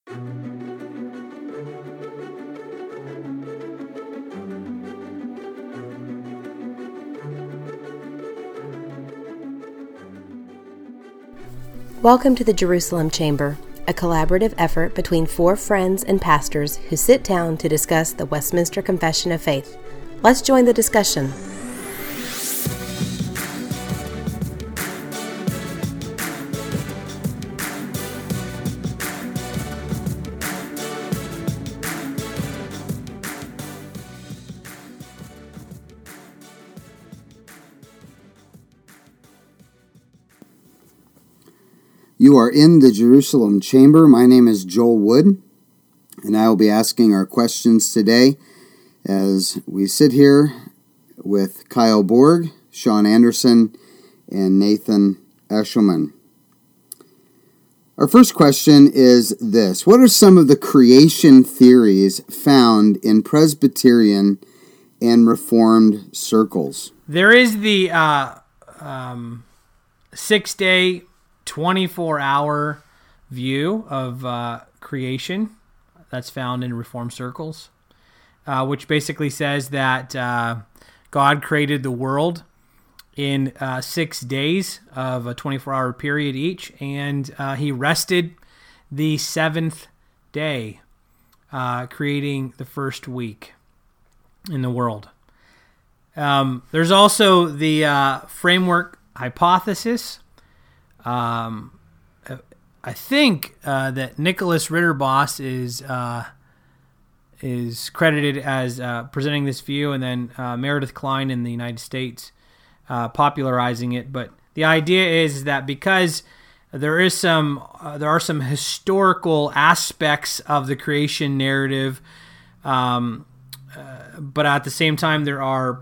Welcome to the Jerusalem Chamber, a collaborative effort between 4 friends and pastors who sit down to discuss the Westminster Confession of Faith. Let's join the discussion. You are in the Jerusalem Chamber. My name is Joel Wood, and I will be asking our questions today as we sit here with Kyle Borg, Sean Anderson, and Nathan Eshelman. Our first question is this: what are some of the creation theories found in Presbyterian and Reformed circles? There is the 6-day 24-hour view of creation that's found in Reformed circles, which basically says that God created the world in 6 days of a 24-hour period each, and he rested the 7th day, creating the first week in the world. There's also the framework hypothesis. I think that Nicholas Ritterboss is credited as presenting this view, and then Meredith Kline in the United States popularizing it. But the idea is that because there are some historical aspects of the creation narrative, but at the same time there are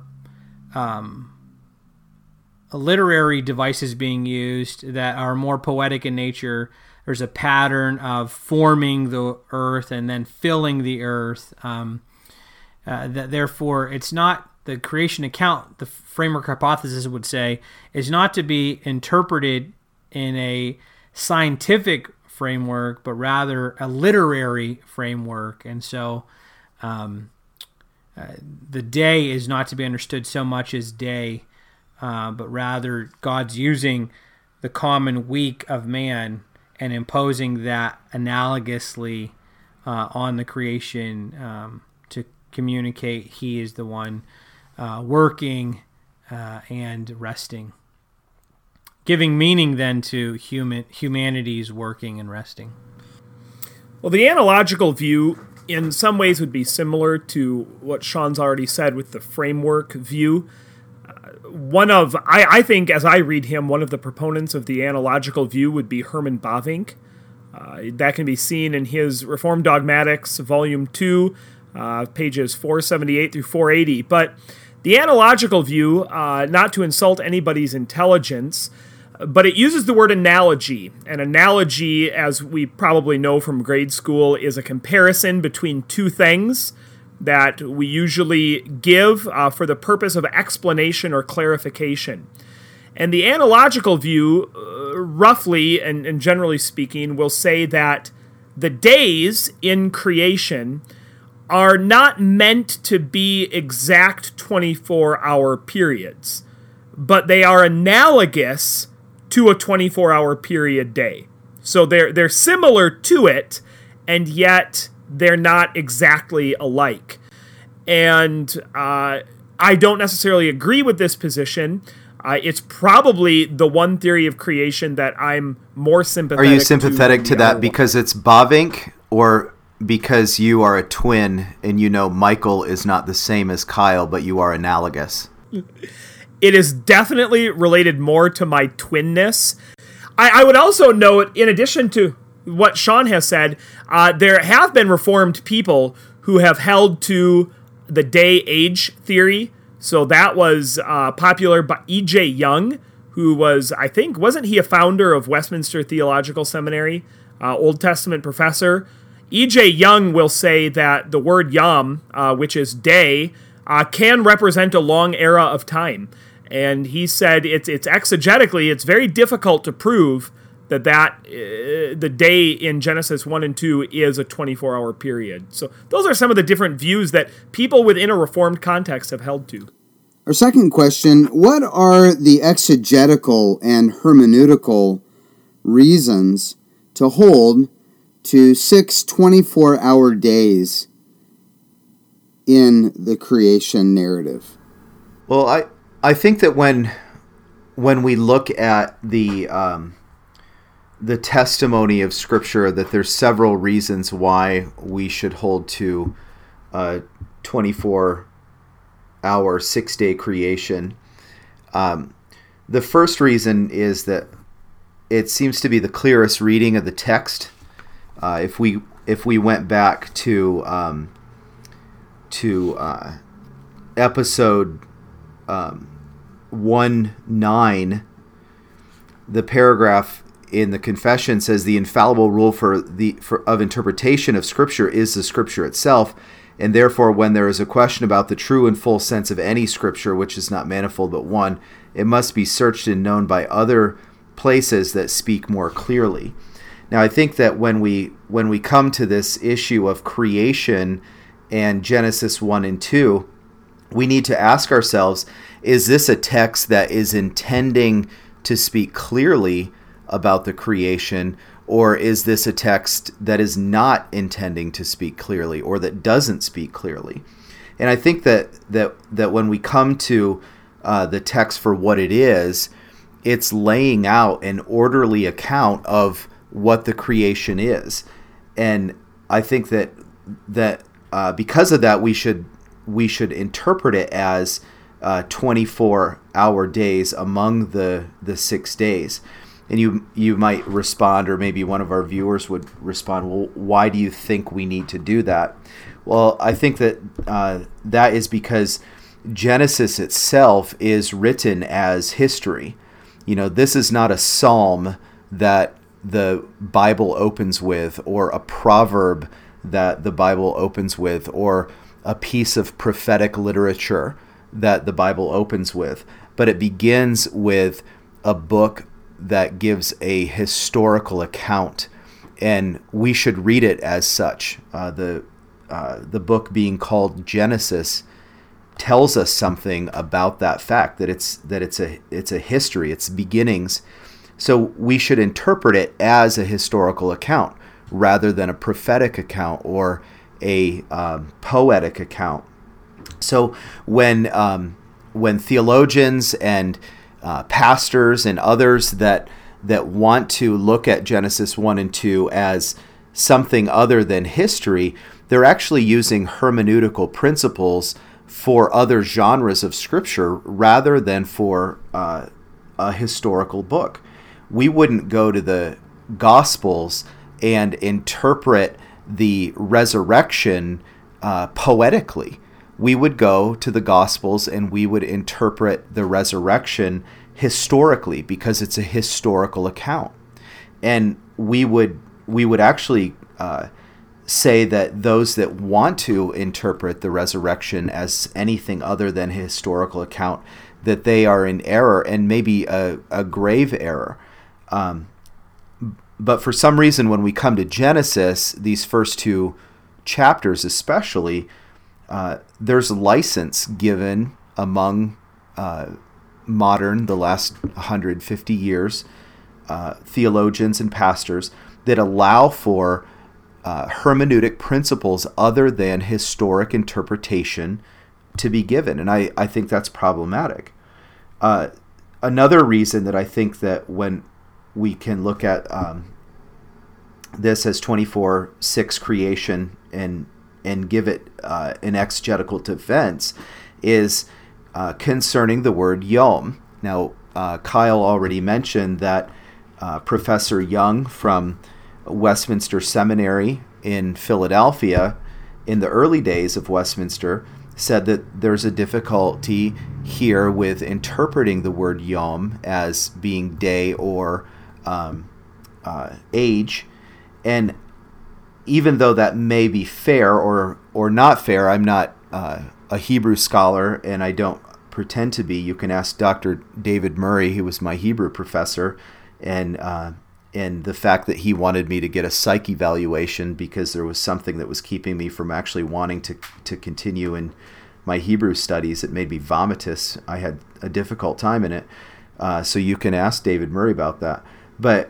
literary devices being used that are more poetic in nature. There's a pattern of forming the earth and then filling the earth. Therefore, it's not the creation account, the framework hypothesis would say, is not to be interpreted in a scientific framework, but rather a literary framework. And so the day is not to be understood so much as day, but rather God's using the common week of man and imposing that analogously on the creation to communicate he is the one working and resting, giving meaning then to humanity's working and resting. Well, the analogical view in some ways would be similar to what Sean's already said with the framework view. I think, as I read him, one of the proponents of the analogical view would be Herman Bavinck. That can be seen in his Reformed Dogmatics, Volume 2, pages 478 through 480. But the analogical view, not to insult anybody's intelligence, but it uses the word analogy. An analogy, as we probably know from grade school, is a comparison between two things that we usually give for the purpose of explanation or clarification. And the analogical view, roughly and generally speaking, will say that the days in creation are not meant to be exact 24-hour periods, but they are analogous to a 24-hour period day. So they're similar to it, and yet they're not exactly alike. And I don't necessarily agree with this position. It's probably the one theory of creation that I'm more sympathetic to. Are you sympathetic to that because it's Bavinck, or because you are a twin and you know Michael is not the same as Kyle, but you are analogous? It is definitely related more to my twinness. I would also note, in addition to what Sean has said, there have been Reformed people who have held to the day-age theory. So that was popular by E.J. Young, who was, I think, wasn't he a founder of Westminster Theological Seminary, Old Testament professor? E.J. Young will say that the word yom, which is day, can represent a long era of time. And he said it's exegetically, it's very difficult to prove the day in Genesis 1 and 2 is a 24-hour period. So those are some of the different views that people within a Reformed context have held to. Our second question, what are the exegetical and hermeneutical reasons to hold to 6 24-hour days in the creation narrative? Well, I think that when we look at the testimony of Scripture, that there's several reasons why we should hold to 24-hour, 6-day creation. The first reason is that it seems to be the clearest reading of the text. If we went back to episode 1:9, the paragraph in the confession says the infallible rule of interpretation of Scripture is the Scripture itself, and therefore when there is a question about the true and full sense of any Scripture, which is not manifold but one, it must be searched and known by other places that speak more clearly. Now, I think that when we come to this issue of creation and Genesis 1 and 2, we need to ask ourselves, is this a text that is intending to speak clearly about the creation, or is this a text that is not intending to speak clearly, or that doesn't speak clearly? And I think that when we come to the text for what it is, it's laying out an orderly account of what the creation is. And I think that because of that, we should interpret it as 24-hour days among the 6 days. And you might respond, or maybe one of our viewers would respond, well, why do you think we need to do that? Well, I think that that is because Genesis itself is written as history. This is not a psalm that the Bible opens with, or a proverb that the Bible opens with, or a piece of prophetic literature that the Bible opens with, but it begins with a book that gives a historical account, and we should read it as such. The book being called Genesis tells us something about that fact, that it's a history, it's beginnings. So we should interpret it as a historical account rather than a prophetic account or a poetic account. So when theologians and pastors and others that want to look at Genesis 1 and 2 as something other than history, they're actually using hermeneutical principles for other genres of Scripture rather than for a historical book. We wouldn't go to the Gospels and interpret the resurrection poetically. We would go to the Gospels and we would interpret the resurrection historically, because it's a historical account. And we would actually say that those that want to interpret the resurrection as anything other than a historical account, that they are in error, and maybe a grave error. But for some reason, when we come to Genesis, these first two chapters especially, there's a license given among the last 150 years, theologians and pastors that allow for hermeneutic principles other than historic interpretation to be given. And I think that's problematic. Another reason that I think that when we can look at this as 24/6 creation and give it an exegetical defense is concerning the word yom. Now, Kyle already mentioned that Professor Young from Westminster Seminary in Philadelphia, in the early days of Westminster, said that there's a difficulty here with interpreting the word yom as being day or age. And even though that may be fair or not fair, I'm not a Hebrew scholar, and I don't pretend to be. You can ask Dr. David Murray, who was my Hebrew professor, and the fact that he wanted me to get a psych evaluation because there was something that was keeping me from actually wanting to continue in my Hebrew studies. It made me vomitous. I had a difficult time in it. So you can ask David Murray about that. But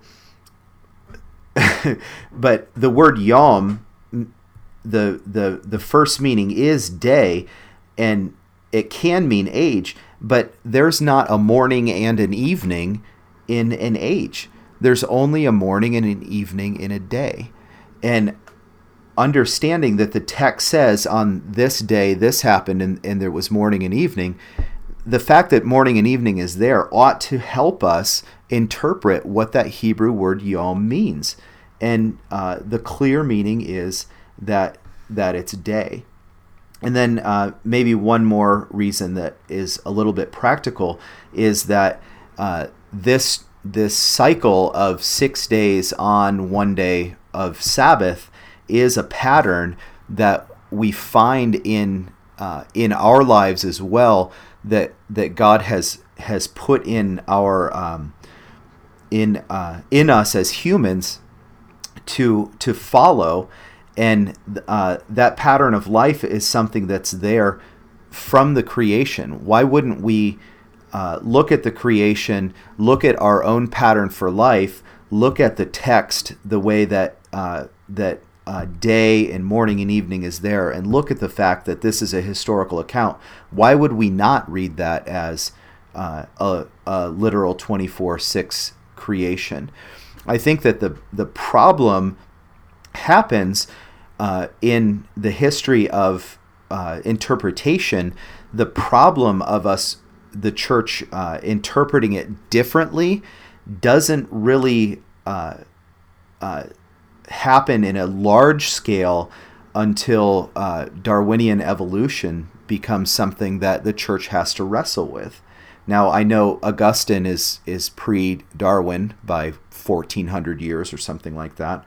but the word yom, the first meaning is day, and it can mean age, but there's not a morning and an evening in an age. There's only a morning and an evening in a day. And understanding that the text says on this day this happened and there was morning and evening, the fact that morning and evening is there ought to help us interpret what that Hebrew word yom means. And the clear meaning is that it's day. And then maybe one more reason that is a little bit practical is that this cycle of 6 days on 1 day of Sabbath is a pattern that we find in our lives as well, that God has put in our in us as humans to follow. And that pattern of life is something that's there from the creation. Why wouldn't we look at the creation, look at our own pattern for life, look at the text, the way that day and morning and evening is there, and look at the fact that this is a historical account? Why would we not read that as a literal 24/6 creation? I think that the problem happens in the history of interpretation. The problem of us, the church, interpreting it differently doesn't really happen in a large scale until Darwinian evolution becomes something that the church has to wrestle with. Now, I know Augustine is pre-Darwin by 1,400 years or something like that.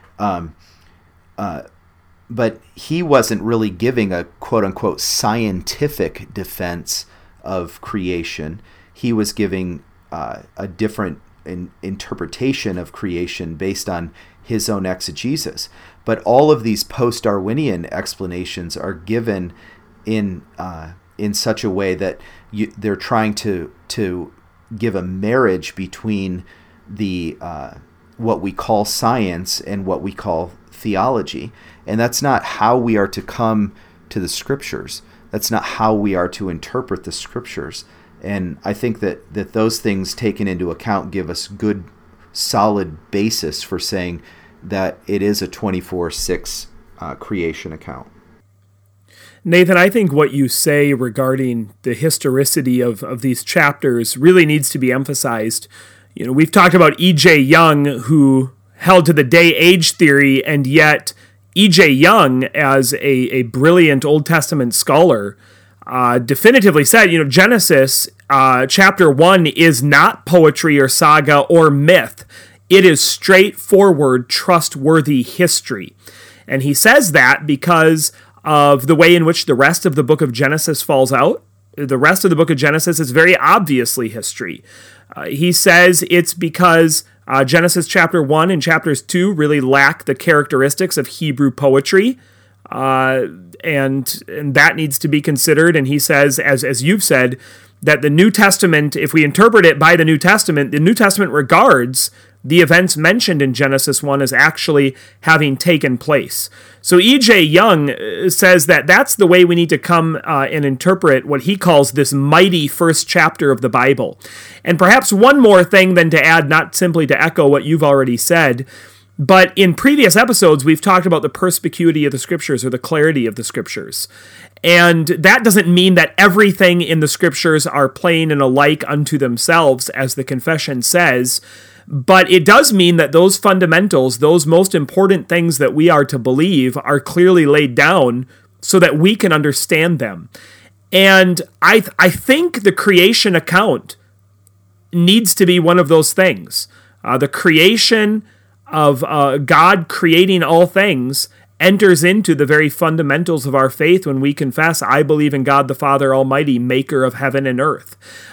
But he wasn't really giving a quote-unquote scientific defense of creation. He was giving a different interpretation of creation based on his own exegesis. But all of these post-Darwinian explanations are given in such a way that they're trying to give a marriage between the what we call science and what we call theology. And that's not how we are to come to the scriptures. That's not how we are to interpret the scriptures. And I think that those things taken into account give us good, solid basis for saying that it is a 24/6 creation account. Nathan, I think what you say regarding the historicity of these chapters really needs to be emphasized. You know, we've talked about E.J. Young, who held to the day-age theory, and yet E.J. Young, as a brilliant Old Testament scholar, definitively said, Genesis chapter 1 is not poetry or saga or myth. It is straightforward, trustworthy history. And he says that because of the way in which the rest of the book of Genesis falls out. The rest of the book of Genesis is very obviously history. He says it's because Genesis chapter 1 and chapters 2 really lack the characteristics of Hebrew poetry, and that needs to be considered. And he says, as you've said, that the New Testament, if we interpret it by the New Testament regards the events mentioned in Genesis 1 as actually having taken place. So E.J. Young says that that's the way we need to come and interpret what he calls this mighty first chapter of the Bible. And perhaps one more thing then to add, not simply to echo what you've already said, but in previous episodes, we've talked about the perspicuity of the Scriptures, or the clarity of the Scriptures. And that doesn't mean that everything in the Scriptures are plain and alike unto themselves, as the confession says, but it does mean that those fundamentals, those most important things that we are to believe, are clearly laid down so that we can understand them. And I think the creation account needs to be one of those things. The creation of God creating all things enters into the very fundamentals of our faith when we confess, I believe in God the Father Almighty, maker of heaven and earth.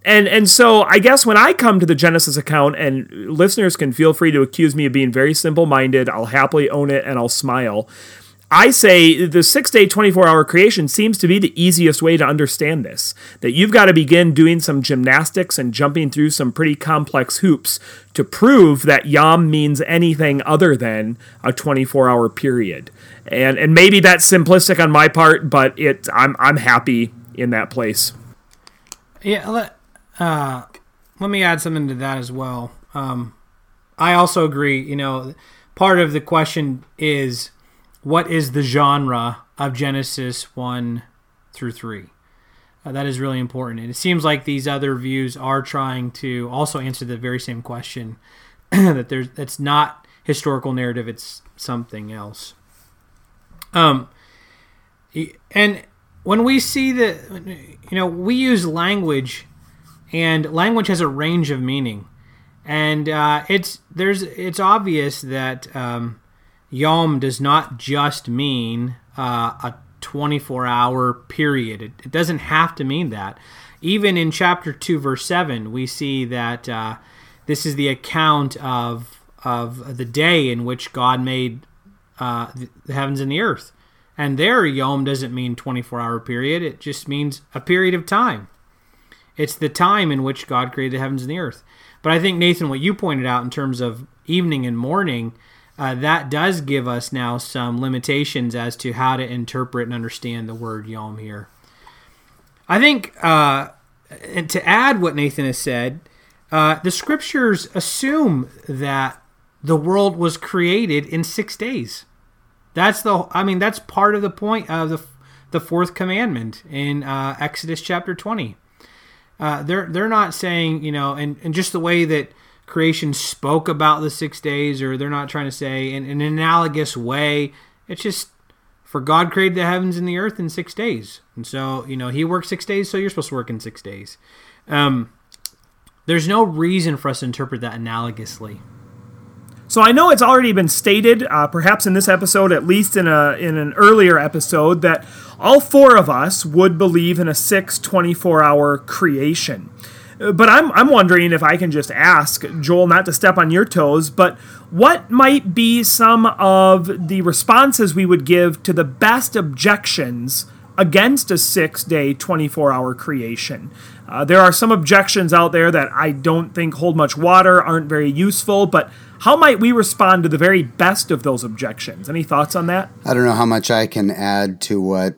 And so I guess when I come to the Genesis account, and listeners can feel free to accuse me of being very simple-minded, I'll happily own it and I'll smile. I say the 6-day, 24-hour creation seems to be the easiest way to understand this, that you've got to begin doing some gymnastics and jumping through some pretty complex hoops to prove that Yom means anything other than a 24-hour period. And maybe that's simplistic on my part, but I'm happy in that place. Yeah, let me add something to that as well. I also agree, part of the question is, what is the genre of Genesis 1 through 3? That is really important. And it seems like these other views are trying to also answer the very same question, that it's not historical narrative, it's something else. And when we see that, we use language, and language has a range of meaning. And it's obvious that Yom does not just mean a 24-hour period. It doesn't have to mean that. Even in chapter 2, verse 7, we see that this is the account of the day in which God made the heavens and the earth. And there, Yom doesn't mean 24-hour period. It just means a period of time. It's the time in which God created the heavens and the earth. But I think, Nathan, what you pointed out in terms of evening and morning, that does give us now some limitations as to how to interpret and understand the word Yom here. I think, and to add what Nathan has said, the scriptures assume that the world was created in 6 days. That's part of the point of the fourth commandment in Exodus chapter 20. They're not saying, and just the way that creation spoke about the 6 days, or they're not trying to say in an analogous way. It's just, for God created the heavens and the earth in 6 days. And so, he worked 6 days, so you're supposed to work in 6 days. There's no reason for us to interpret that analogously. So I know it's already been stated, perhaps in this episode, at least in an earlier episode, that all four of us would believe in a 24-hour creation. But I'm wondering if I can just ask, Joel, not to step on your toes, but what might be some of the responses we would give to the best objections against a 6-day, 24-hour creation? There are some objections out there that I don't think hold much water, aren't very useful, but how might we respond to the very best of those objections? Any thoughts on that? I don't know how much I can add to what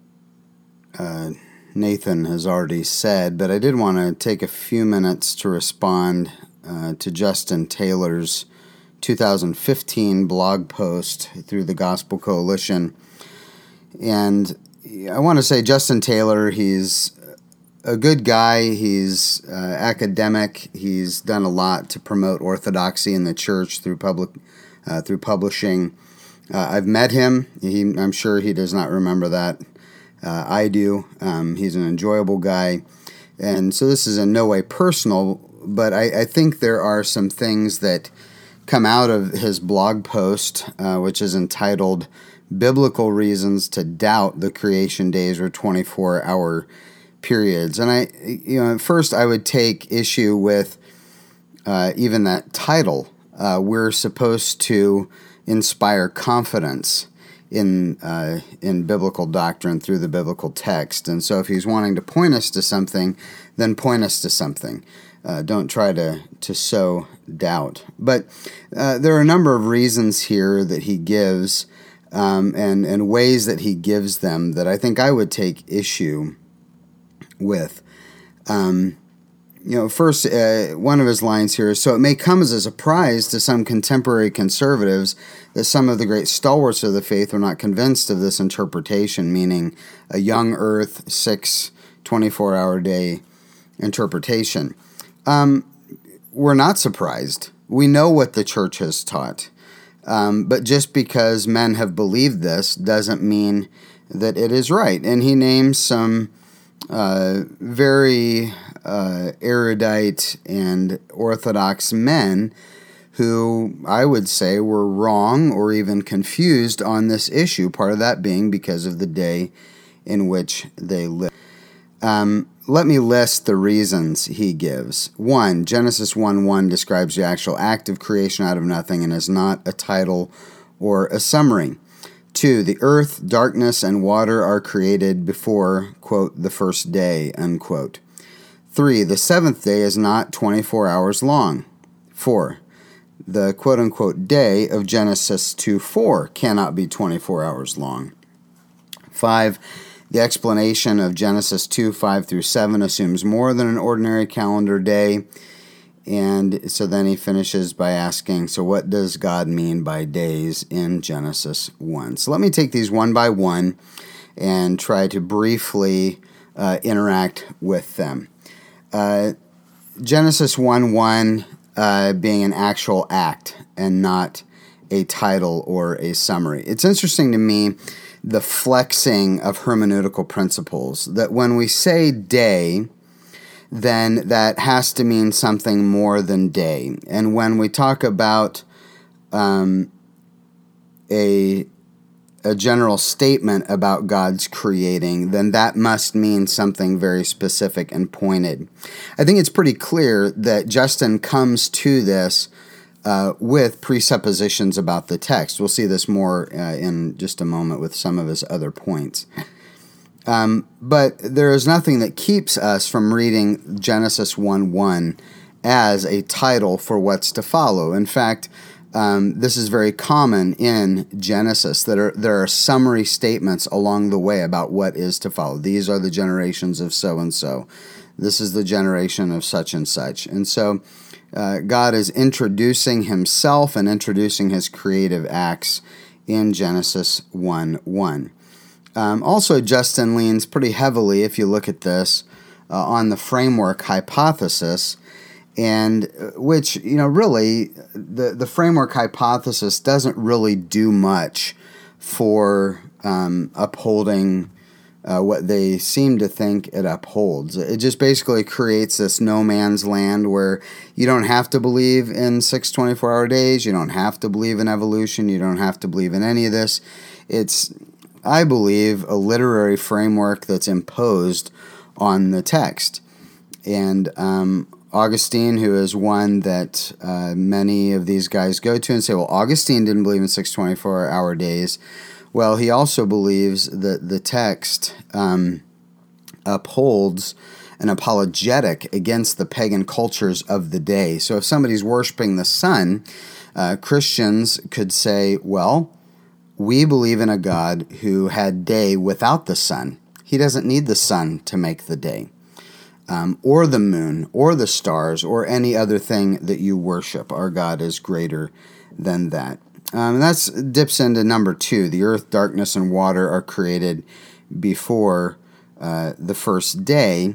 Nathan has already said, but I did want to take a few minutes to respond to Justin Taylor's 2015 blog post through the Gospel Coalition. And I want to say Justin Taylor, he's a good guy. He's academic. He's done a lot to promote orthodoxy in the church through publishing. I've met him. I'm sure he does not remember that. I do. He's an enjoyable guy. And so this is in no way personal, but I think there are some things that come out of his blog post, which is entitled Biblical Reasons to Doubt the Creation Days or 24-Hour Periods. And at first I would take issue with even that title. We're supposed to inspire confidence in biblical doctrine through the biblical text. And so if he's wanting to point us to something, then point us to something. Don't try to sow doubt. But there are a number of reasons here that he gives and ways that he gives them that I think I would take issue with. First, one of his lines here is, so it may come as a surprise to some contemporary conservatives that some of the great stalwarts of the faith are not convinced of this interpretation, meaning a young earth, 24-hour day interpretation. We're not surprised. We know what the church has taught. But just because men have believed this doesn't mean that it is right. And he names some very erudite and orthodox men who I would say were wrong or even confused on this issue, part of that being because of the day in which they lived. Let me list the reasons he gives. 1, Genesis 1:1 describes the actual act of creation out of nothing and is not a title or a summary. 2, the earth, darkness, and water are created before, quote, the first day, unquote. 3, the seventh day is not 24 hours long. 4, the quote-unquote day of Genesis 2:4 cannot be 24 hours long. 5, the explanation of Genesis 2:5-7 assumes more than an ordinary calendar day. And so then he finishes by asking, so what does God mean by days in Genesis 1? So let me take these one by one and try to briefly interact with them. Genesis 1:1 being an actual act and not a title or a summary. It's interesting to me the flexing of hermeneutical principles, that when we say day, then that has to mean something more than day. And when we talk about a general statement about God's creating, then that must mean something very specific and pointed. I think it's pretty clear that Justin comes to this with presuppositions about the text. We'll see this more in just a moment with some of his other points. But there is nothing that keeps us from reading Genesis 1:1 as a title for what's to follow. In fact, this is very common in Genesis. There are summary statements along the way about what is to follow. These are the generations of so-and-so. This is the generation of such and such. And so God is introducing himself and introducing his creative acts in Genesis 1:1. Also, Justin leans pretty heavily, if you look at this, on the framework hypothesis, and which, really, the framework hypothesis doesn't really do much for upholding what they seem to think it upholds. It just basically creates this no man's land where you don't have to believe in 6 24-hour days, you don't have to believe in evolution, you don't have to believe in any of this. It's, I believe, a literary framework that's imposed on the text. And Augustine, who is one that many of these guys go to and say, well, Augustine didn't believe in 6 24-hour days. Well, he also believes that the text upholds an apologetic against the pagan cultures of the day. So if somebody's worshiping the sun, Christians could say, well, we believe in a God who had day without the sun. He doesn't need the sun to make the day, or the moon, or the stars, or any other thing that you worship. Our God is greater than that. That dips into number 2. The earth, darkness, and water are created before the first day.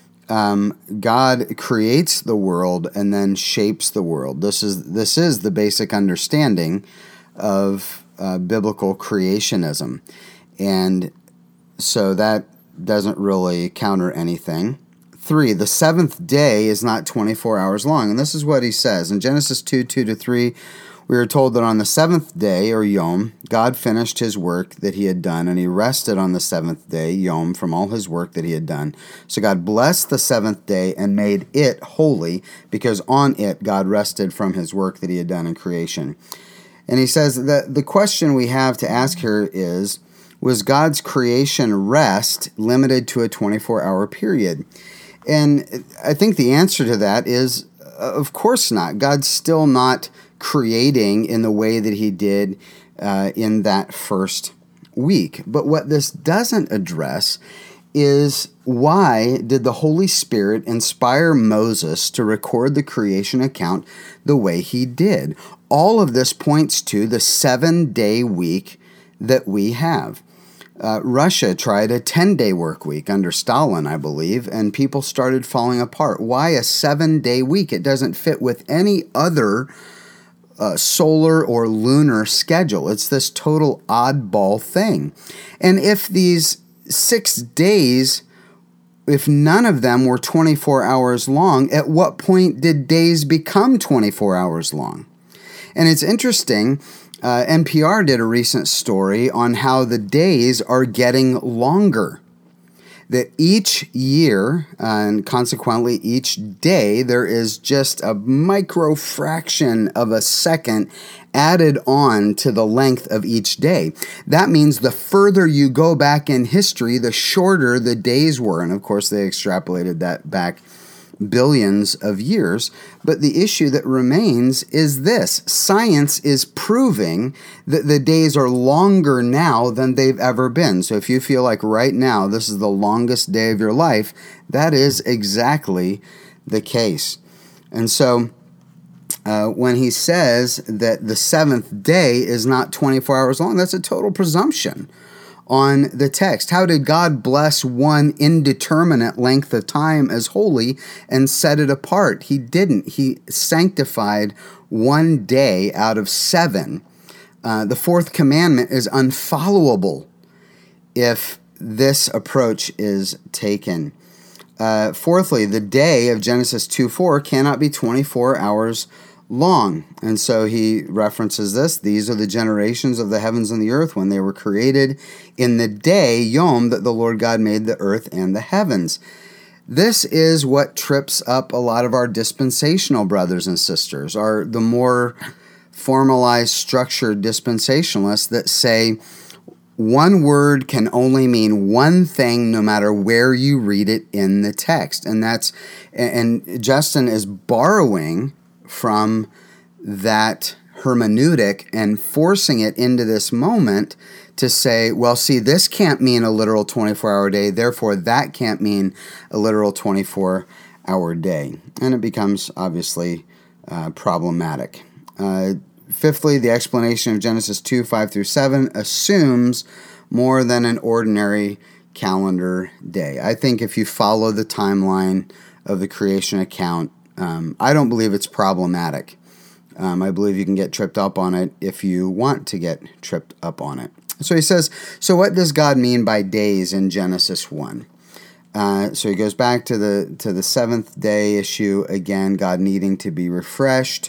God creates the world and then shapes the world. This is the basic understanding of biblical creationism. And so that doesn't really counter anything. 3, the seventh day is not 24 hours long. And this is what he says. In Genesis 2:2-3, we are told that on the seventh day, or Yom, God finished his work that he had done, and he rested on the seventh day, Yom, from all his work that he had done. So God blessed the seventh day and made it holy, because on it God rested from his work that he had done in creation. And he says that the question we have to ask here is, was God's creation rest limited to a 24-hour period? And I think the answer to that is, of course not. God's still not creating in the way that he did in that first week. But what this doesn't address is, why did the Holy Spirit inspire Moses to record the creation account the way he did? All of this points to the 7-day week that we have. Russia tried a 10-day work week under Stalin, I believe, and people started falling apart. Why a 7-day week? It doesn't fit with any other solar or lunar schedule. It's this total oddball thing. And if these 6 days, if none of them were 24 hours long, at what point did days become 24 hours long? And it's interesting, NPR did a recent story on how the days are getting longer. that each year, and consequently each day, there is just a micro fraction of a second added on to the length of each day. That means the further you go back in history, the shorter the days were. And of course, they extrapolated that back billions of years. But the issue that remains is this: science is proving that the days are longer now than they've ever been. So if you feel like right now this is the longest day of your life, that is exactly the case. And so when he says that the seventh day is not 24 hours long, that's a total presumption on the text. How did God bless one indeterminate length of time as holy and set it apart? He didn't. He sanctified one day out of 7. The fourth commandment is unfollowable if this approach is taken. Fourthly, the day of Genesis 2:4 cannot be 24 hours long. And so he references this: these are the generations of the heavens and the earth when they were created in the day, Yom, that the Lord God made the earth and the heavens. This is what trips up a lot of our dispensational brothers and sisters, are the more formalized, structured dispensationalists that say one word can only mean one thing no matter where you read it in the text. And Justin is borrowing from that hermeneutic and forcing it into this moment to say, well, see, this can't mean a literal 24-hour day, therefore that can't mean a literal 24-hour day. And it becomes obviously problematic. Fifthly, the explanation of Genesis 2:5-7 assumes more than an ordinary calendar day. I think if you follow the timeline of the creation account, I don't believe it's problematic. I believe you can get tripped up on it if you want to get tripped up on it. So he says, so what does God mean by days in Genesis 1? So he goes back to the seventh day issue again, God needing to be refreshed.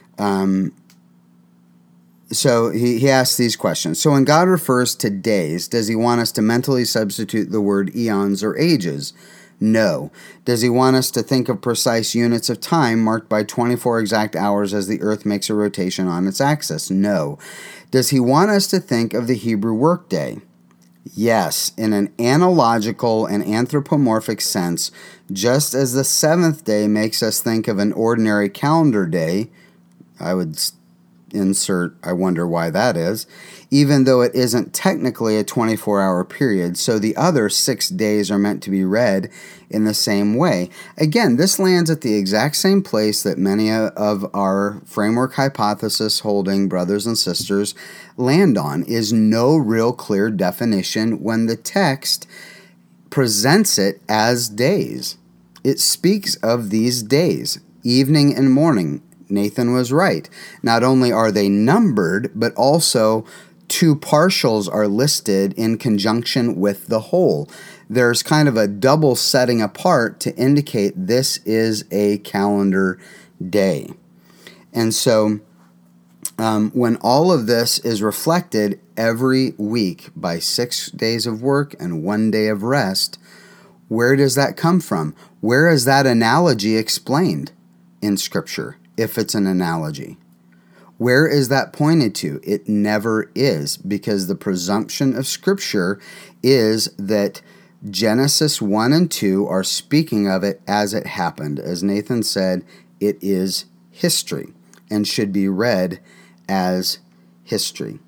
So he asks these questions. So when God refers to days, does he want us to mentally substitute the word eons or ages? No. Does he want us to think of precise units of time marked by 24 exact hours as the earth makes a rotation on its axis? No. Does he want us to think of the Hebrew workday? Yes, in an analogical and anthropomorphic sense, just as the seventh day makes us think of an ordinary calendar day. I would insert, I wonder why that is, even though it isn't technically a 24-hour period, so the other 6 days are meant to be read in the same way. Again, this lands at the exact same place that many of our framework hypothesis holding brothers and sisters land on, is no real clear definition when the text presents it as days. It speaks of these days, evening and morning. Nathan was right. Not only are they numbered, but also 2 partials are listed in conjunction with the whole. There's kind of a double setting apart to indicate this is a calendar day. And so when all of this is reflected every week by 6 days of work and 1 day of rest, where does that come from? Where is that analogy explained in Scripture? If it's an analogy, where is that pointed to? It never is, because the presumption of Scripture is that Genesis 1 and 2 are speaking of it as it happened. As Nathan said, it is history and should be read as history.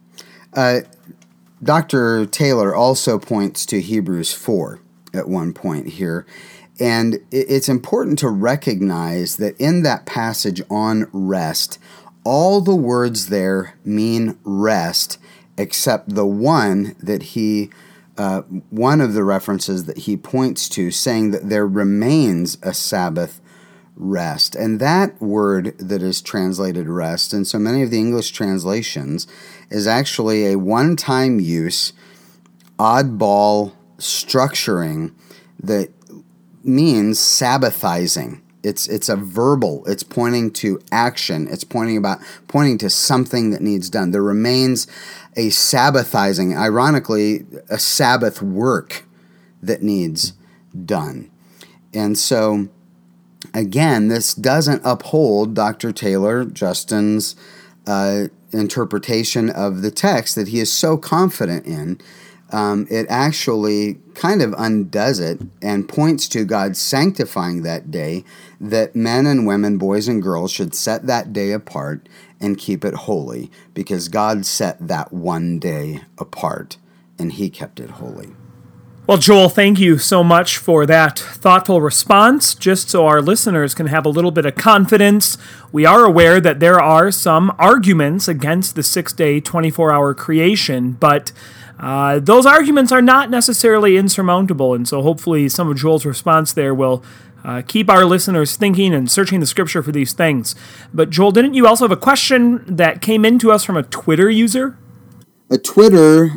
Dr. Taylor also points to Hebrews 4 at one point here. And it's important to recognize that in that passage on rest, all the words there mean rest, except the one that one of the references that he points to, saying that there remains a Sabbath rest. And that word that is translated rest in so many of the English translations is actually a one-time use, oddball structuring that means Sabbathizing. It's a verbal. It's pointing to action. It's pointing to something that needs done. There remains a Sabbathizing, ironically, a Sabbath work that needs done. And so, again, this doesn't uphold Dr. Taylor Justin's interpretation of the text that he is so confident in. It actually kind of undoes it and points to God sanctifying that day, that men and women, boys and girls, should set that day apart and keep it holy, because God set that one day apart and he kept it holy. Well, Joel, thank you so much for that thoughtful response. Just so our listeners can have a little bit of confidence, we are aware that there are some arguments against the 6-day, 24-hour creation, but those arguments are not necessarily insurmountable, and so hopefully some of Joel's response there will keep our listeners thinking and searching the Scripture for these things. But Joel, didn't you also have a question that came in to us from a Twitter user? A Twitter...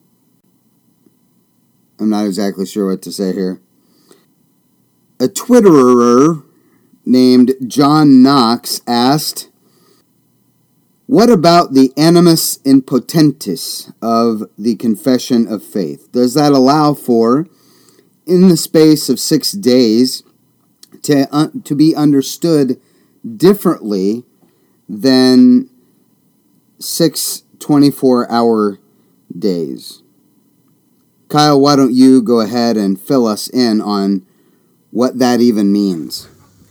I'm not exactly sure what to say here. A Twitterer named John Knox asked, what about the animus impotentis of the Confession of Faith? Does that allow for, in the space of 6 days, to be understood differently than 6 24-hour days? Kyle, why don't you go ahead and fill us in on what that even means?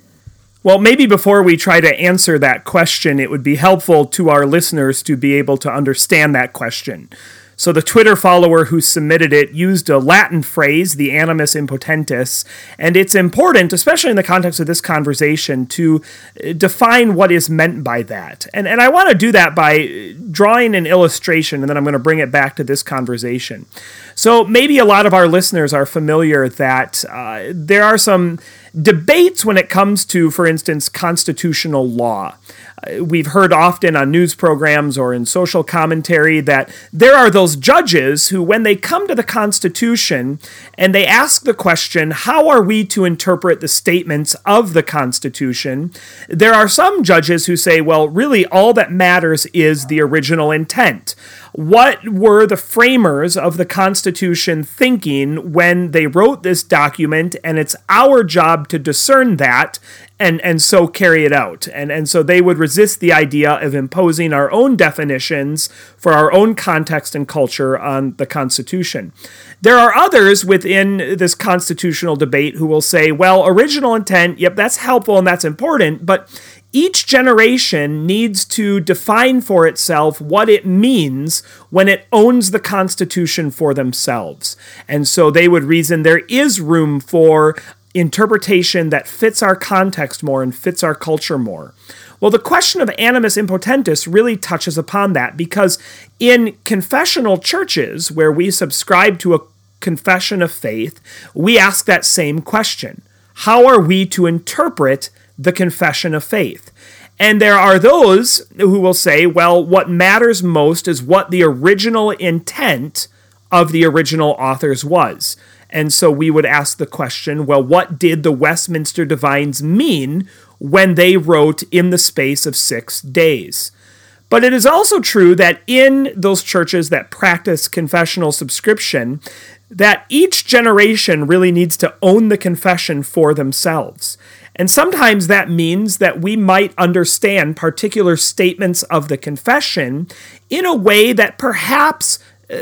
Well, maybe before we try to answer that question, it would be helpful to our listeners to be able to understand that question. So the Twitter follower who submitted it used a Latin phrase, the animus impotentis, and it's important, especially in the context of this conversation, to define what is meant by that. And I want to do that by drawing an illustration, and then I'm going to bring it back to this conversation. So maybe a lot of our listeners are familiar that there are some debates when it comes to, for instance, constitutional law. We've heard often on news programs or in social commentary that there are those judges who, when they come to the Constitution and they ask the question, how are we to interpret the statements of the Constitution? There are some judges who say, well, really all that matters is the original intent. What were the framers of the Constitution thinking when they wrote this document? And it's our job to discern that and so carry it out. And so they would resist the idea of imposing our own definitions for our own context and culture on the Constitution. There are others within this constitutional debate who will say, well, original intent, yep, that's helpful and that's important, but each generation needs to define for itself what it means when it owns the Constitution for themselves. And so they would reason there is room for interpretation that fits our context more and fits our culture more. Well, the question of animus impotentis really touches upon that, because in confessional churches where we subscribe to a confession of faith, we ask that same question. How are we to interpret the confession of faith? And there are those who will say, well, what matters most is what the original intent of the original authors was. And so we would ask the question, well, what did the Westminster Divines mean when they wrote in the space of 6 days? But it is also true that in those churches that practice confessional subscription, that each generation really needs to own the confession for themselves. And sometimes that means that we might understand particular statements of the confession in a way that perhaps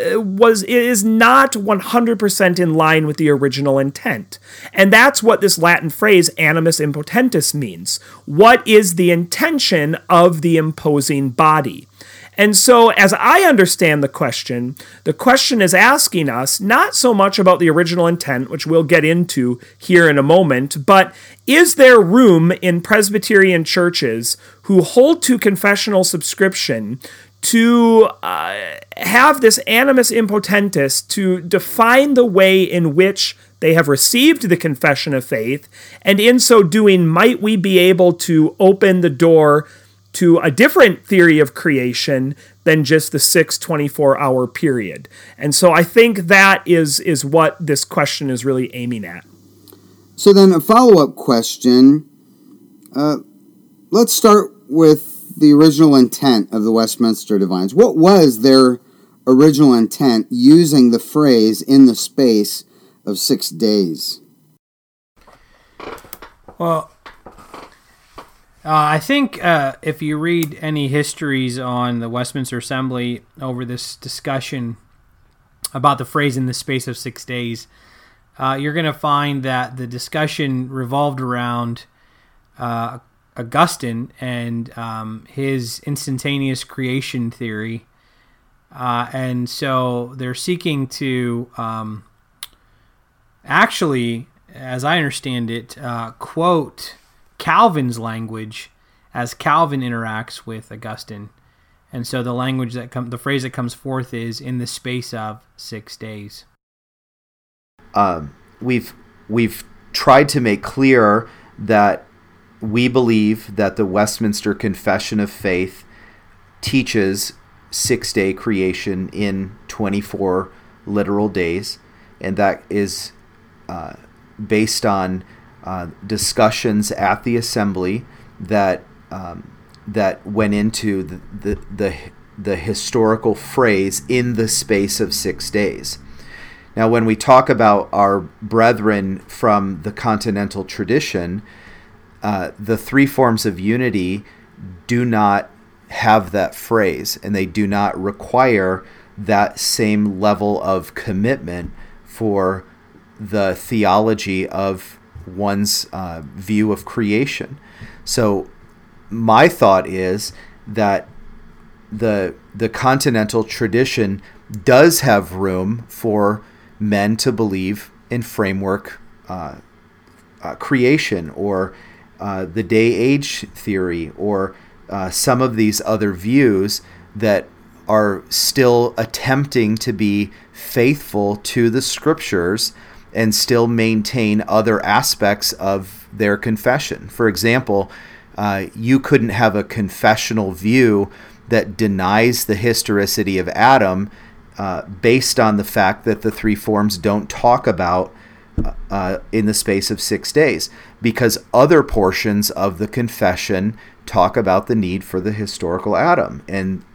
is not 100% in line with the original intent. And that's what this Latin phrase animus impotentis means. What is the intention of the imposing body? And so, as I understand the question is asking us not so much about the original intent, which we'll get into here in a moment, but is there room in Presbyterian churches who hold to confessional subscription to have this animus impotentis, to define the way in which they have received the confession of faith, and in so doing, might we be able to open the door to a different theory of creation than just the 6 24-hour period? And so I think that is what this question is really aiming at. So then a follow-up question. Let's start with the original intent of the Westminster Divines. What was their original intent using the phrase in the space of 6 days? Well, I think if you read any histories on the Westminster Assembly over this discussion about the phrase "in the space of 6 days," you're going to find that the discussion revolved around Augustine and his instantaneous creation theory. And so they're seeking to actually, as I understand it, quote Calvin's language as Calvin interacts with Augustine. And so the language the phrase that comes forth is "in the space of 6 days." We've tried to make clear that we believe that the Westminster Confession of Faith teaches 6-day creation in 24 literal days, and that is based on discussions at the assembly that went into the historical phrase "in the space of 6 days." Now, when we talk about our brethren from the continental tradition, the three forms of unity do not have that phrase, and they do not require that same level of commitment for the theology of one's view of creation. So my thought is that the continental tradition does have room for men to believe in framework creation, or the day-age theory, or some of these other views that are still attempting to be faithful to the scriptures and still maintain other aspects of their confession. For example, you couldn't have a confessional view that denies the historicity of Adam based on the fact that the three forms don't talk about in the space of 6 days, because other portions of the confession talk about the need for the historical Adam and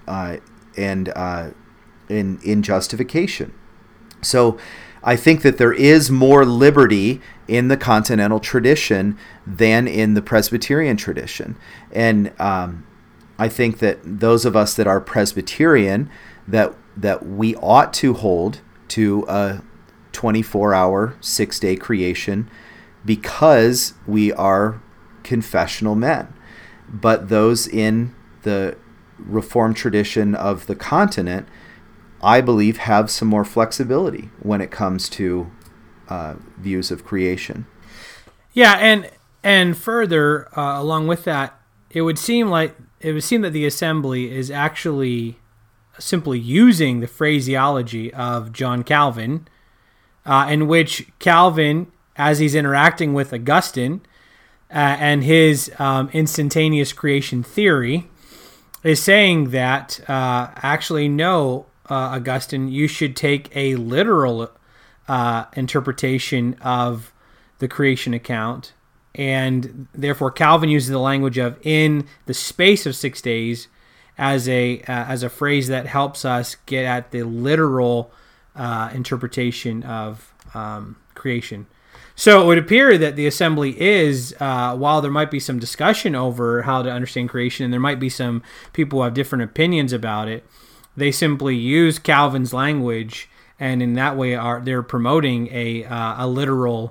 in justification. So I think that there is more liberty in the continental tradition than in the Presbyterian tradition. And I think that those of us that are Presbyterian, that we ought to hold to a 24-hour, 6-day creation because we are confessional men. But those in the Reformed tradition of the continent, I believe, have some more flexibility when it comes to views of creation. Yeah, and further, along with that, it would seem that the assembly is actually simply using the phraseology of John Calvin, in which Calvin, as he's interacting with Augustine and his instantaneous creation theory, is saying that actually, no, Augustine, you should take a literal interpretation of the creation account. And therefore, Calvin uses the language of "in the space of 6 days" as a phrase that helps us get at the literal interpretation of creation. So it would appear that the assembly is, while there might be some discussion over how to understand creation, and there might be some people who have different opinions about it, they simply use Calvin's language, and in that way they're promoting a literal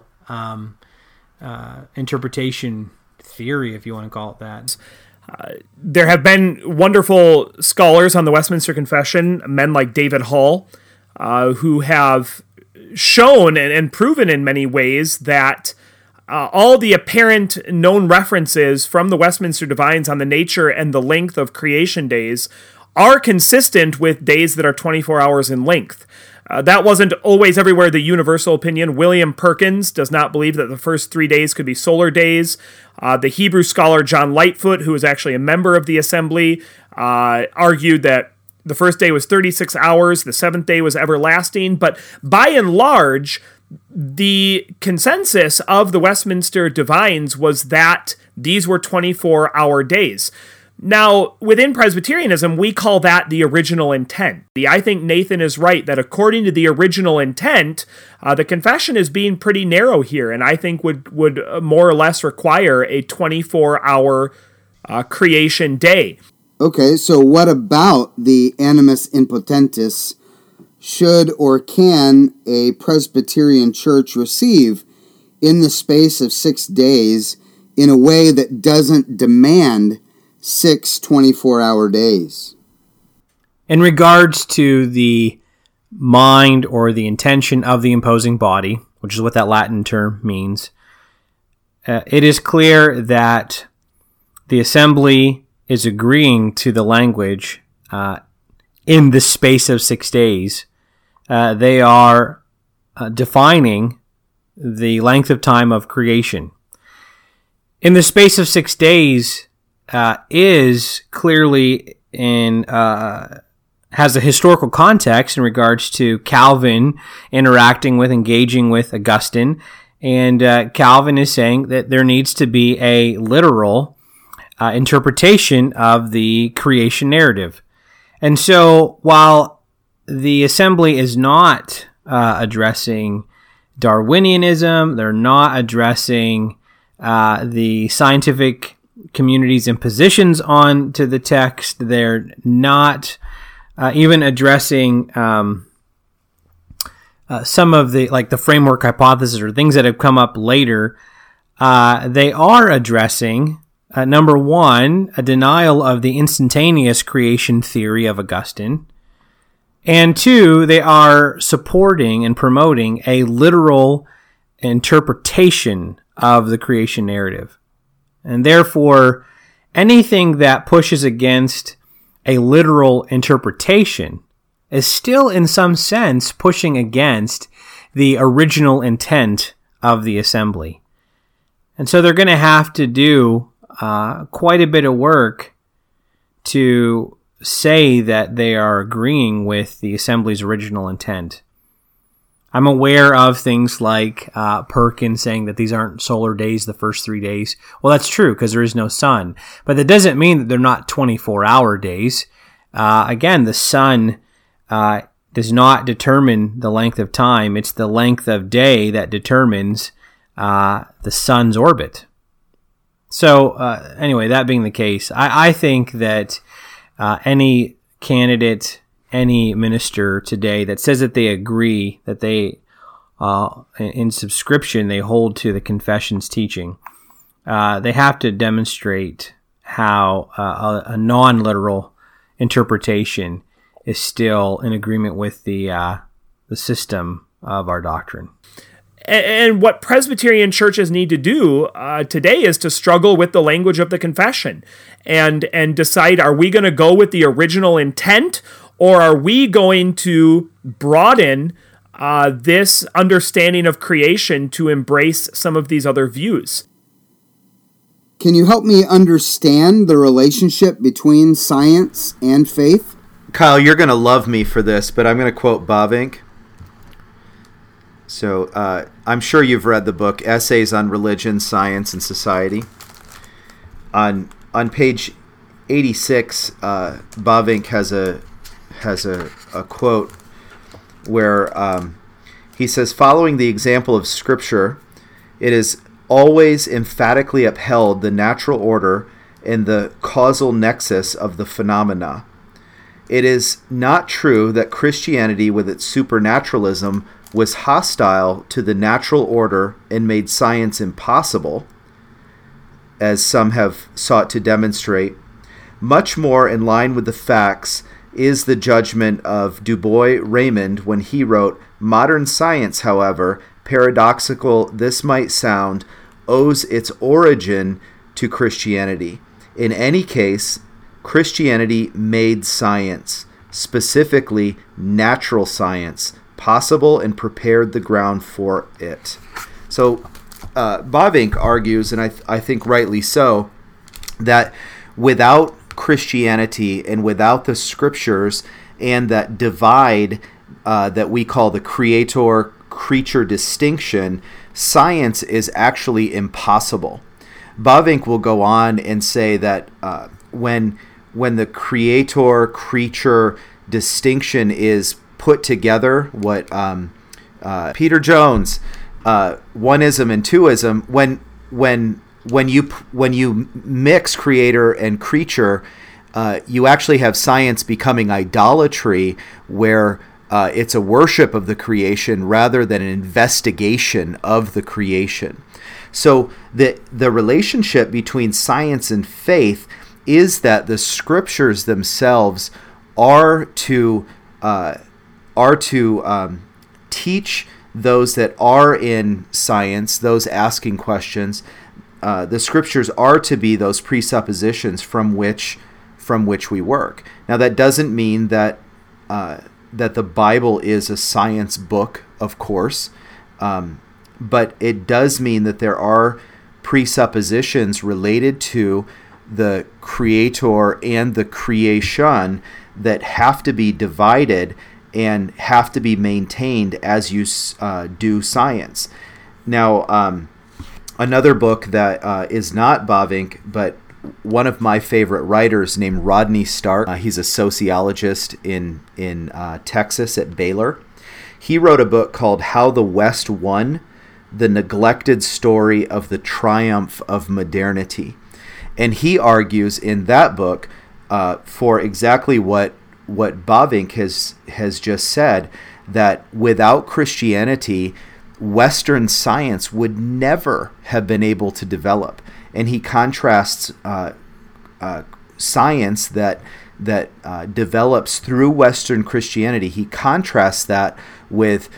interpretation theory, if you want to call it that. There have been wonderful scholars on the Westminster Confession, men like David Hall, who have shown and proven in many ways that all the apparent known references from the Westminster Divines on the nature and the length of creation days are consistent with days that are 24 hours in length. That wasn't always everywhere the universal opinion. William Perkins does not believe that the first 3 days could be solar days. The Hebrew scholar John Lightfoot, who is actually a member of the assembly, argued that the first day was 36 hours, the seventh day was everlasting. But by and large, the consensus of the Westminster Divines was that these were 24-hour days. Now, within Presbyterianism, we call that the original intent. I think Nathan is right that according to the original intent, the confession is being pretty narrow here, and I think would more or less require a 24-hour creation day. Okay, so what about the animus impotentis? Should or can a Presbyterian church receive in the space of 6 days in a way that doesn't demand 6 24-hour days? In regards to the mind or the intention of the imposing body, which is what that Latin term means, it is clear that the assembly is agreeing to the language in the space of 6 days. They are defining the length of time of creation. In the space of 6 days is clearly has a historical context in regards to Calvin engaging with Augustine, and Calvin is saying that there needs to be a literal interpretation of the creation narrative. And so while the assembly is not addressing Darwinianism, they're not addressing the scientific community's impositions onto the text, they're not even addressing some of the framework hypothesis or things that have come up later. They are addressing number one, a denial of the instantaneous creation theory of Augustine. And two, they are supporting and promoting a literal interpretation of the creation narrative. And therefore, anything that pushes against a literal interpretation is still in some sense pushing against the original intent of the assembly. And so they're going to have to do quite a bit of work to say that they are agreeing with the assembly's original intent. I'm aware of things like Perkins saying that these aren't solar days the first 3 days. Well, that's true because there is no sun. But that doesn't mean that they're not 24-hour days. Again, the sun does not determine the length of time. It's the length of day that determines the sun's orbit. So anyway, that being the case, I think that any candidate, any minister today that says that they agree, that they, in subscription, they hold to the confession's teaching, they have to demonstrate how a non-literal interpretation is still in agreement with the system of our doctrine. And what Presbyterian churches need to do today is to struggle with the language of the confession and decide, are we going to go with the original intent, or are we going to broaden this understanding of creation to embrace some of these other views? Can you help me understand the relationship between science and faith? Kyle, you're going to love me for this, but I'm going to quote Bavinck. So I'm sure you've read the book Essays on Religion, Science, and Society. On page 86, Bavinck has a quote where he says, following the example of Scripture, it is always emphatically upheld the natural order and the causal nexus of the phenomena. It is not true that Christianity, with its supernaturalism, was hostile to the natural order and made science impossible, as some have sought to demonstrate. Much more in line with the facts is the judgment of Du Bois-Reymond when he wrote, "Modern science, however, paradoxical this might sound, owes its origin to Christianity. In any case, Christianity made science, specifically natural science, possible and prepared the ground for it." So Bavinck argues, and I think rightly so, that without Christianity and without the Scriptures and that divide that we call the creator-creature distinction, science is actually impossible. Bavinck will go on and say that when the creator creature distinction is put together, what Peter Jones, oneism and twoism, when you mix creator and creature, you actually have science becoming idolatry, where it's a worship of the creation rather than an investigation of the creation. So the relationship between science and faith is that the scriptures themselves are to teach those that are in science, those asking questions. The scriptures are to be those presuppositions from which we work. Now, that doesn't mean that the Bible is a science book, of course, but it does mean that there are presuppositions related to the creator and the creation that have to be divided and have to be maintained as you do science. Now, another book that is not Bavinck, but one of my favorite writers named Rodney Stark, he's a sociologist in Texas at Baylor. He wrote a book called How the West Won, the Neglected Story of the Triumph of Modernity. And he argues in that book for exactly what Bavinck has just said, that without Christianity, Western science would never have been able to develop. And he contrasts science that develops through Western Christianity. He contrasts that with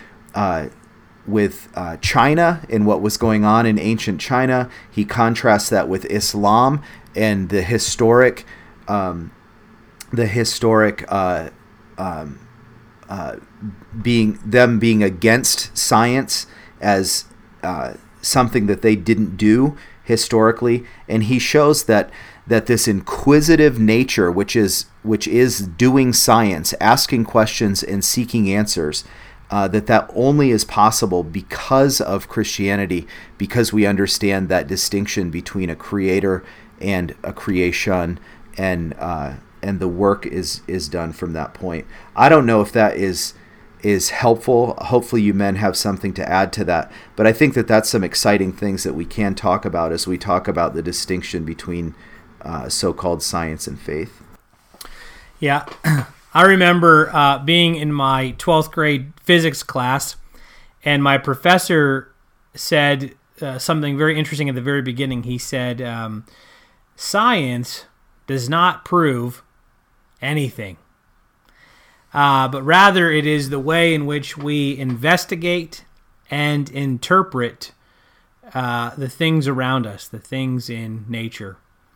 China and what was going on in ancient China. He contrasts that with Islam and the historic being against science as something that they didn't do historically. And he shows that this inquisitive nature, which is doing science, asking questions and seeking answers, that only is possible because of Christianity, because we understand that distinction between a creator and a creation, and the work is done from that point. I don't know if that is helpful. Hopefully you men have something to add to that, but I think that that's some exciting things that we can talk about as we talk about the distinction between so-called science and faith. Yeah, I remember being in my 12th grade physics class, and my professor said something very interesting at the very beginning. He said, science does not prove anything, but rather it is the way in which we investigate and interpret the things around us, the things in nature.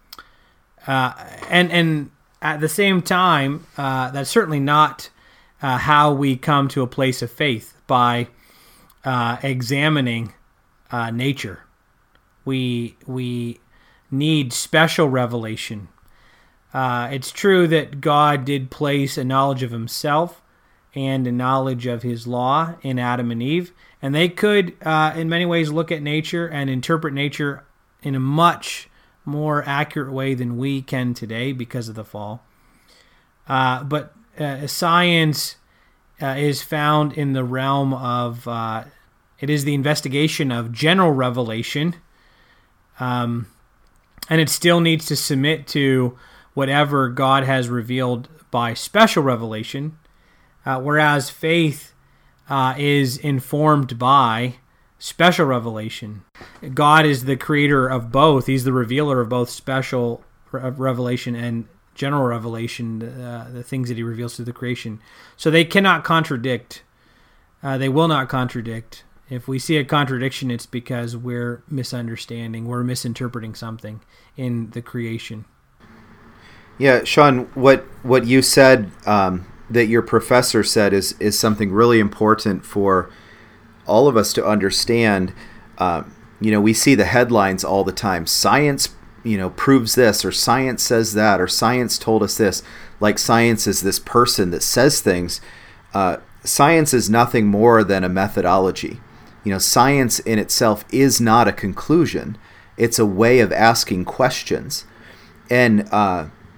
And at the same time, that's certainly not how we come to a place of faith, by examining nature. We need special revelation. It's true that God did place a knowledge of himself and a knowledge of his law in Adam and Eve, and they could, in many ways, look at nature and interpret nature in a much more accurate way than we can today because of the fall. But science is found in the realm of, it is the investigation of general revelation, and it still needs to submit to whatever God has revealed by special revelation, whereas faith is informed by special revelation. God is the creator of both. He's the revealer of both special revelation and general revelation, the things that he reveals through the creation. So they cannot contradict. They will not contradict. If we see a contradiction, it's because we're misunderstanding, we're misinterpreting something in the creation. Yeah, Sean, what you said, that your professor said, is something really important for all of us to understand. We see the headlines all the time. Science, proves this, or science says that, or science told us this. Like science is this person that says things. Science is nothing more than a methodology. Science in itself is not a conclusion. It's a way of asking questions. And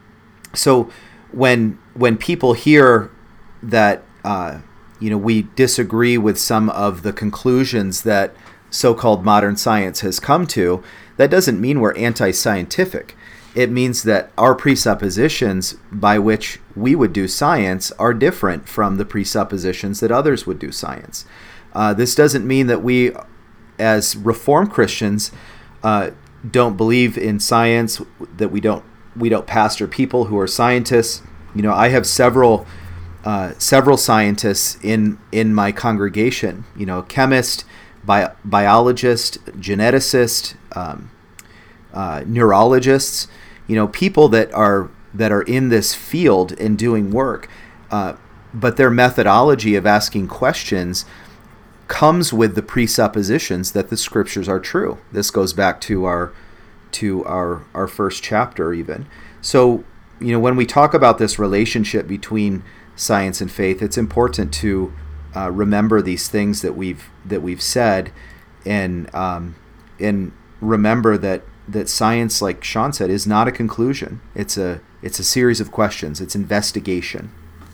So when people hear that we disagree with some of the conclusions that so-called modern science has come to, that doesn't mean we're anti-scientific. It means that our presuppositions by which we would do science are different from the presuppositions that others would do science. This doesn't mean that we, as Reformed Christians, don't believe in science, that we don't pastor people who are scientists. I have several scientists in my congregation. Chemist, biologist, geneticist, neurologists. People that are in this field and doing work, but their methodology of asking questions comes with the presuppositions that the scriptures are true. This goes back to our first chapter even. So, when we talk about this relationship between science and faith, it's important to remember these things that we've said, and remember that science, like Sean said, is not a conclusion. It's a series of questions. It's investigation.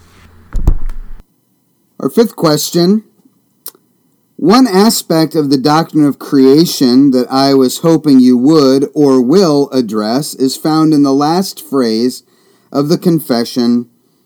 Our fifth question. One aspect of the doctrine of creation that I was hoping you would or will address is found in the last phrase of the confession,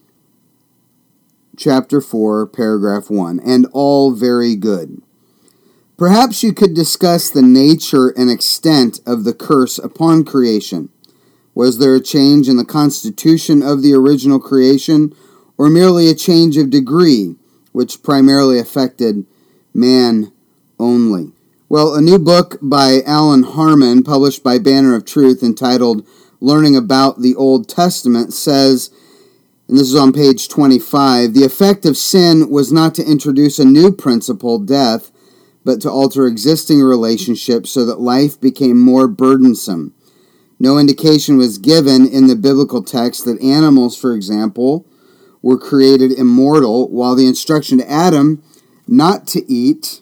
chapter 4, paragraph 1, and all very good. Perhaps you could discuss the nature and extent of the curse upon creation. Was there a change in the constitution of the original creation, or merely a change of degree, which primarily affected man only? Well, a new book by Alan Harmon, published by Banner of Truth, entitled Learning About the Old Testament, says, and this is on page 25, the effect of sin was not to introduce a new principle, death, but to alter existing relationships so that life became more burdensome. No indication was given in the biblical text that animals, for example, were created immortal, while the instruction to Adam not to eat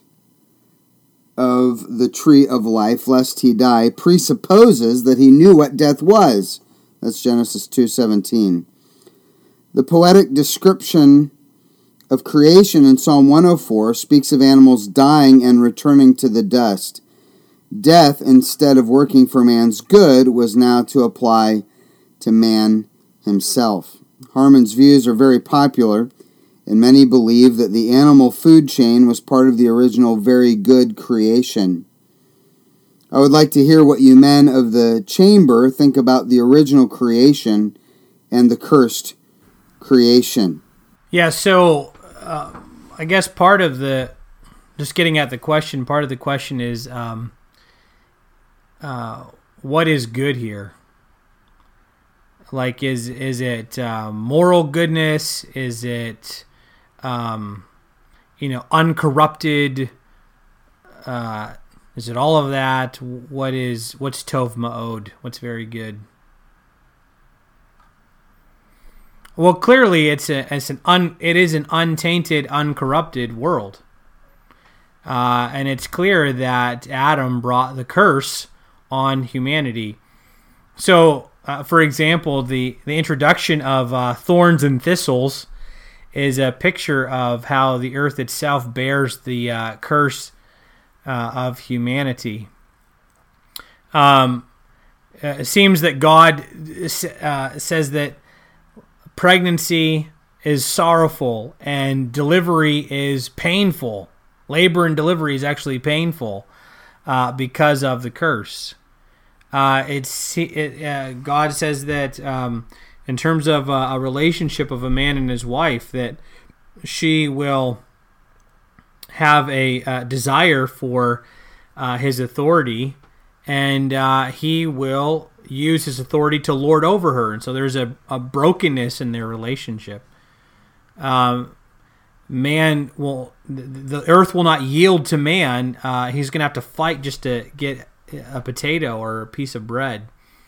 of the tree of life lest he die presupposes that he knew what death was. That's Genesis 2:17. The poetic description of creation in Psalm 104 speaks of animals dying and returning to the dust. Death, instead of working for man's good, was now to apply to man himself. Harmon's views are very popular, and many believe that the animal food chain was part of the original very good creation. I would like to hear what you men of the chamber think about the original creation and the cursed creation. Yeah, so I guess part of just getting at the question, part of the question is what is good here? Like, is it moral goodness? Is it uncorrupted? Is it all of that? What's Tov Ma'od? What's very good? Well, clearly it is an untainted, uncorrupted world, and it's clear that Adam brought the curse on humanity. So, for example, the introduction of thorns and thistles is a picture of how the earth itself bears the curse of humanity. It seems that God says that pregnancy is sorrowful and delivery is painful. Labor and delivery is actually painful because of the curse. God says that in terms of a relationship of a man and his wife, that she will have a desire for his authority, and he will use his authority to lord over her. And so there's a brokenness in their relationship. The earth will not yield to man. He's going to have to fight just to get a potato or a piece of bread.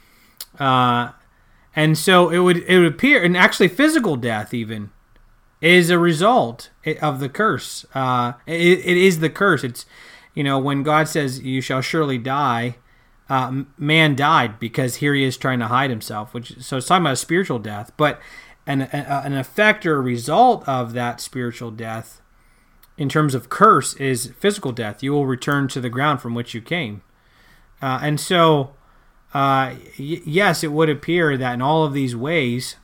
And so it would appear, and actually physical death even is a result of the curse. It is the curse. It's, when God says you shall surely die, man died because here he is trying to hide himself. So it's talking about a spiritual death, but an effect or a result of that spiritual death in terms of curse is physical death. You will return to the ground from which you came. And so, yes, it would appear that in all of these ways,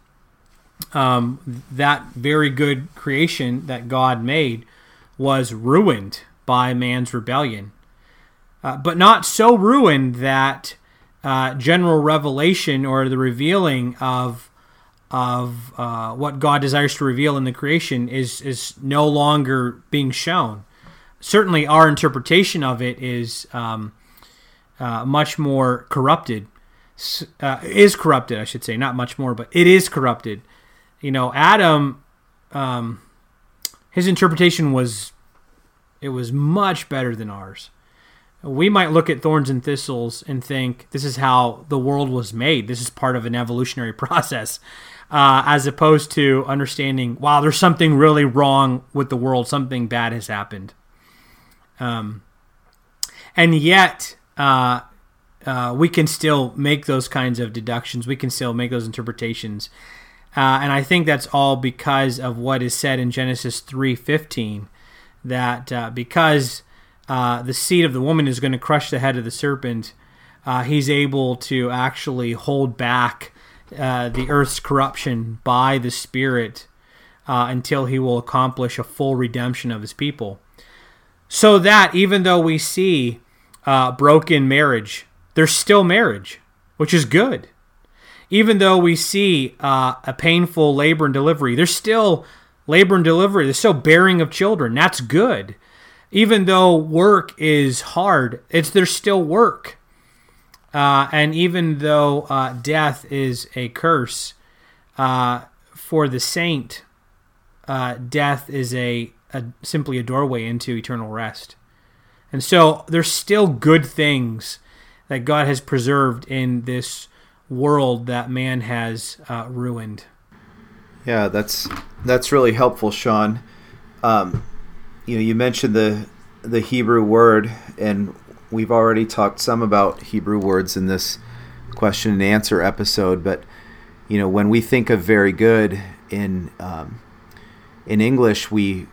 that very good creation that God made was ruined by man's rebellion. But not so ruined that general revelation or the revealing of what God desires to reveal in the creation is no longer being shown. Certainly, our interpretation of it is much more corrupted. Is corrupted, I should say, not much more, but it is corrupted. Adam, his interpretation was much better than ours. We might look at thorns and thistles and think this is how the world was made. This is part of an evolutionary process, as opposed to understanding, wow, there's something really wrong with the world. Something bad has happened. And yet, we can still make those kinds of deductions. We can still make those interpretations. And I think that's all because of what is said in Genesis 3:15, that because the seed of the woman is going to crush the head of the serpent, he's able to actually hold back the earth's corruption by the Spirit until he will accomplish a full redemption of his people. So that even though we see broken marriage, there's still marriage, which is good. Even though we see a painful labor and delivery, there's still labor and delivery. There's still bearing of children. That's good. Even though work is hard, there's still work. And even though death is a curse, for the saint, death is simply a doorway into eternal rest. And so there's still good things that God has preserved in this world that man has ruined. Yeah, that's really helpful, Sean. You mentioned the Hebrew word, and we've already talked some about Hebrew words in this question and answer episode. But when we think of very good in English, we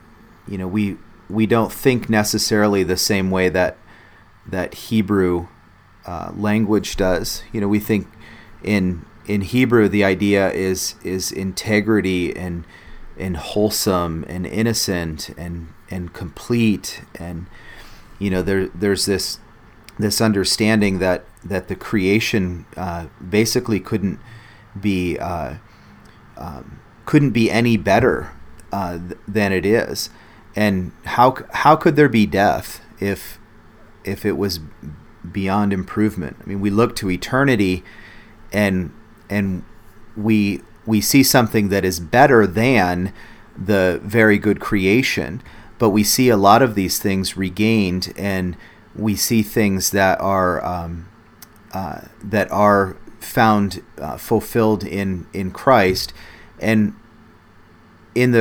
don't think necessarily the same way that Hebrew language does. We think in Hebrew the idea is integrity and wholesome and innocent and complete, and there's this understanding that the creation basically couldn't be any better than it is. And how could there be death if it was beyond improvement? I mean, we look to eternity and we see something that is better than the very good creation, but we see a lot of these things regained, and we see things that are found fulfilled in Christ, and in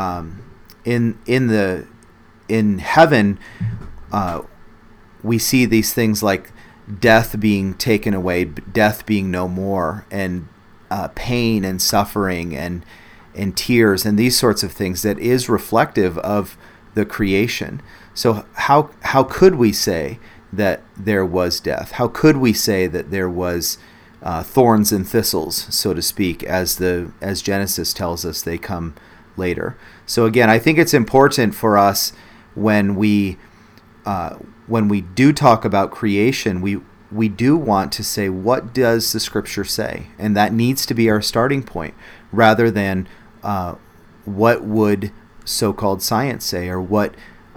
heaven we see these things like death being taken away, death being no more, and pain and suffering and tears and these sorts of things that is reflective of the creation. So how could we say that there was death? How could we say that there was thorns and thistles, so to speak, as Genesis tells us they come later? So again, I think it's important for us when we do talk about creation, we do want to say, what does the Scripture say? And that needs to be our starting point, rather than what would so-called science say, or what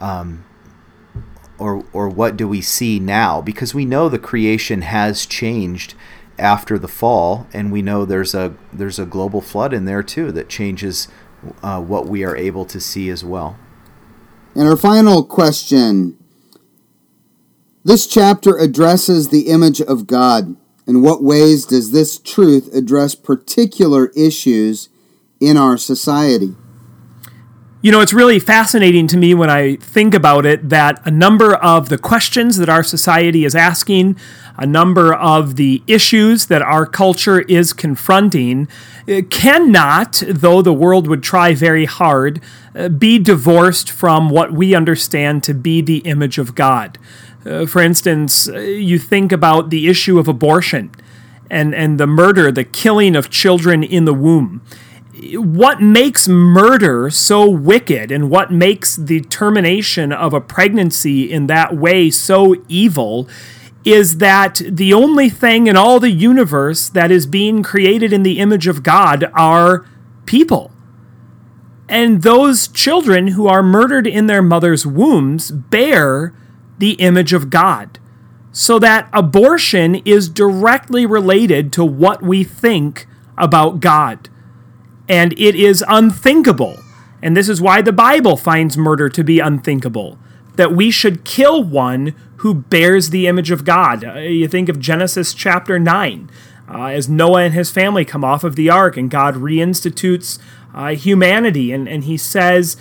what do we see now? Because we know the creation has changed after the fall, and we know there's a global flood in there too that changes what we are able to see as well. And our final question. This chapter addresses the image of God. In what ways does this truth address particular issues in our society? It's really fascinating to me when I think about it that a number of the questions that our society is asking, a number of the issues that our culture is confronting, cannot, though the world would try very hard, be divorced from what we understand to be the image of God. For instance, you think about the issue of abortion and the murder, the killing of children in the womb. What makes murder so wicked and what makes the termination of a pregnancy in that way so evil is that the only thing in all the universe that is being created in the image of God are people. And those children who are murdered in their mother's wombs bear the image of God. So that abortion is directly related to what we think about God. And it is unthinkable, and this is why the Bible finds murder to be unthinkable, that we should kill one who bears the image of God. You think of Genesis chapter 9, as Noah and his family come off of the ark, and God reinstitutes humanity, and he says,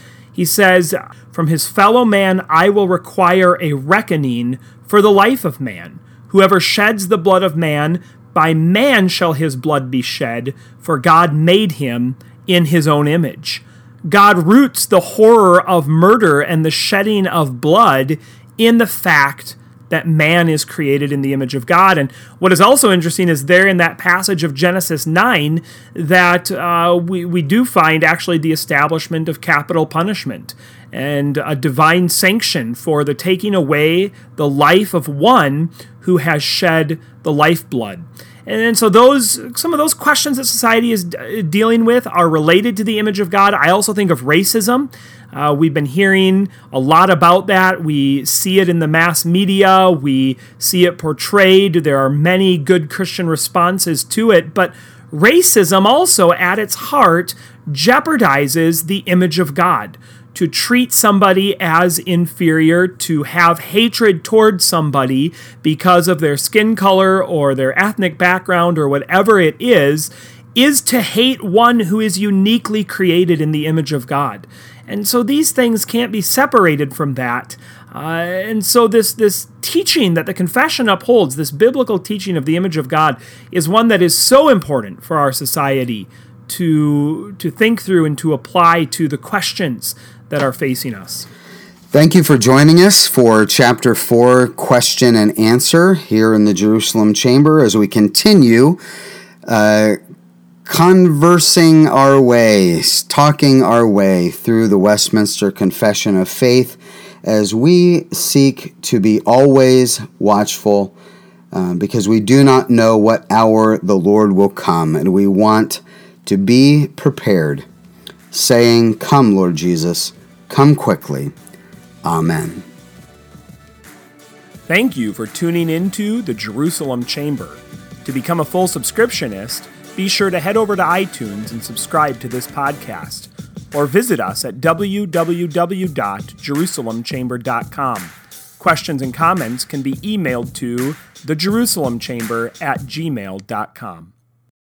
from his fellow man I will require a reckoning for the life of man. Whoever sheds the blood of man, by man shall his blood be shed, for God made him in his own image. God roots the horror of murder and the shedding of blood in the fact that man is created in the image of God. And what is also interesting is there in that passage of Genesis 9 that we do find actually the establishment of capital punishment and a divine sanction for the taking away the life of one who has shed the lifeblood. And so some of those questions that society is dealing with are related to the image of God. I also think of racism. We've been hearing a lot about that. We see it in the mass media. We see it portrayed. There are many good Christian responses to it. But racism also, at its heart, jeopardizes the image of God. To treat somebody as inferior, to have hatred towards somebody because of their skin color or their ethnic background or whatever it is to hate one who is uniquely created in the image of God. And so these things can't be separated from that. And so this teaching that the confession upholds, this biblical teaching of the image of God, is one that is so important for our society to think through and to apply to the questions that are facing us. Thank you for joining us for Chapter 4, Question and Answer, here in the Jerusalem Chamber as we continue conversing our way, talking our way through the Westminster Confession of Faith as we seek to be always watchful because we do not know what hour the Lord will come, and we want to be prepared, saying, "Come, Lord Jesus, come quickly." Amen. Thank you for tuning into the Jerusalem Chamber. To become a full subscriptionist, be sure to head over to iTunes and subscribe to this podcast, or visit us at www.jerusalemchamber.com. Questions and comments can be emailed to thejerusalemchamber@gmail.com.